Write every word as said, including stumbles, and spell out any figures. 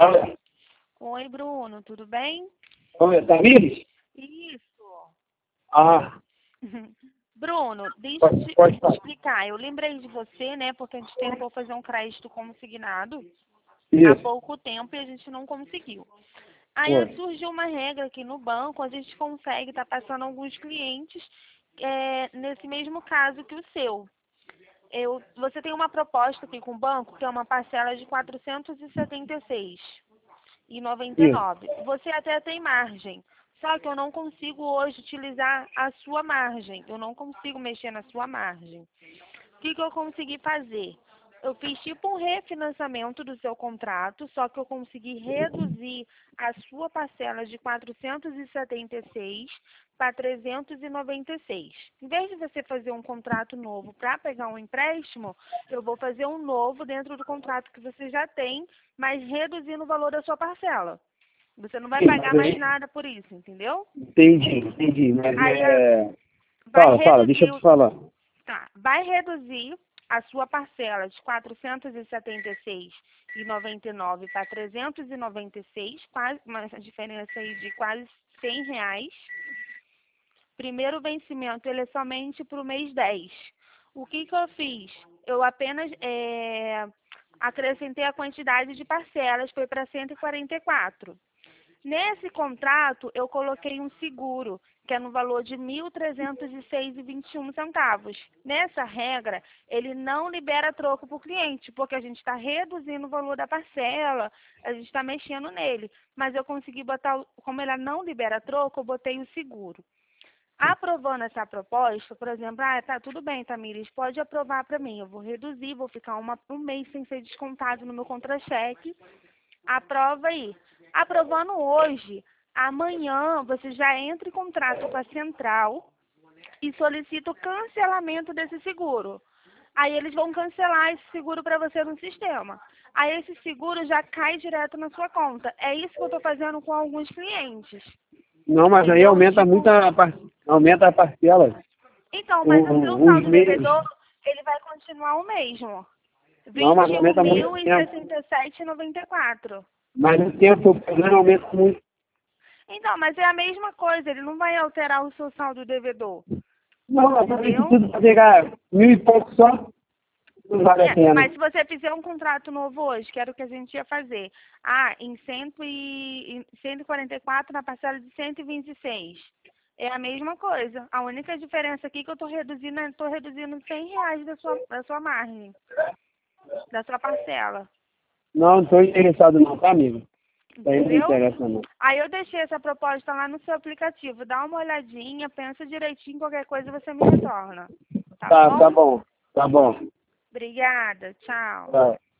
Olha. Oi, Bruno, tudo bem? Oi, Tamires? Isso. Ah, Bruno, deixa eu pode, te pode falar. explicar. Eu lembrei de você, né? Porque a gente tentou fazer um crédito consignado há Isso, pouco tempo e a gente não conseguiu. Aí foi. surgiu uma regra aqui no banco, a gente consegue estar passando alguns clientes é, nesse mesmo caso que o seu. Eu, você tem uma proposta aqui com o banco que é uma parcela de quatrocentos e setenta e seis e noventa e Isso. nove. Você até tem margem, só que eu não consigo hoje utilizar a sua margem. Eu não consigo mexer na sua margem. O que, que eu consegui fazer? Eu fiz tipo um refinanciamento do seu contrato, só que eu consegui reduzir a sua parcela de quatrocentos e setenta e seis para trezentos e noventa e seis. Em vez de você fazer um contrato novo para pegar um empréstimo, eu vou fazer um novo dentro do contrato que você já tem, mas reduzindo o valor da sua parcela. Você não vai Sim, pagar mas mais aí, nada por isso, entendeu? entendi, entendi. Mas Aí a- é. vai Fala, fala, deixa eu reduzir te falar. Tá, vai reduzir a sua parcela de quatrocentos e setenta e seis e noventa e nove para trezentos e noventa e seis, quase uma diferença aí de quase cem reais. Primeiro vencimento, ele é somente para o mês dez. O que que eu fiz? Eu apenas é, acrescentei a quantidade de parcelas, foi para cento e quarenta e quatro. Nesse contrato, eu coloquei um seguro, que é no valor de mil trezentos e seis e vinte e um centavos. Nessa regra, ele não libera troco para o cliente, porque a gente está reduzindo o valor da parcela, a gente está mexendo nele. Mas eu consegui botar, o- como ele não libera troco, eu botei o seguro. Aprovando essa proposta, por exemplo, ah, tá tudo bem, Tamires, pode aprovar para mim. Eu vou reduzir, vou ficar uma, um mês sem ser descontado no meu contra-cheque. Aprova aí. Aprovando hoje, amanhã você já entra em contrato com a central e solicita o cancelamento desse seguro. Aí eles vão cancelar esse seguro para você no sistema. Aí esse seguro já cai direto na sua conta. É isso que eu estou fazendo com alguns clientes. Não, mas aí Entendeu? aumenta muito Tipo, a, par- aumenta a parcela. então, O- mas o seu o- os saldo meses. devedor, ele vai continuar o mesmo. Não, mas vinte e um aumenta muito mil e tempo. sessenta e sete e noventa e quatro. Mas o tempo pagando aumenta muito. Então, mas é a mesma coisa, ele não vai alterar o seu saldo devedor, Não, mas fazer isso entendeu? tudo pra pegar mil e pouco só, não vale a É, pena. mas se você fizer um contrato novo hoje, que era o que a gente ia fazer, ah, em, cento e, em cento e quarenta e quatro na parcela de cento e vinte e seis, é a mesma coisa. A única diferença aqui é que eu estou reduzindo, estou reduzindo cem reais da sua, da sua margem, da sua parcela, Não, não estou interessado não, tá, amigo? Isso aí não me entendeu? interessa não. Aí eu deixei essa proposta lá no seu aplicativo, dá uma olhadinha, pensa direitinho, qualquer coisa você me retorna, tá Tá, tá bom? bom. Tá bom. Obrigada, tchau. Tá.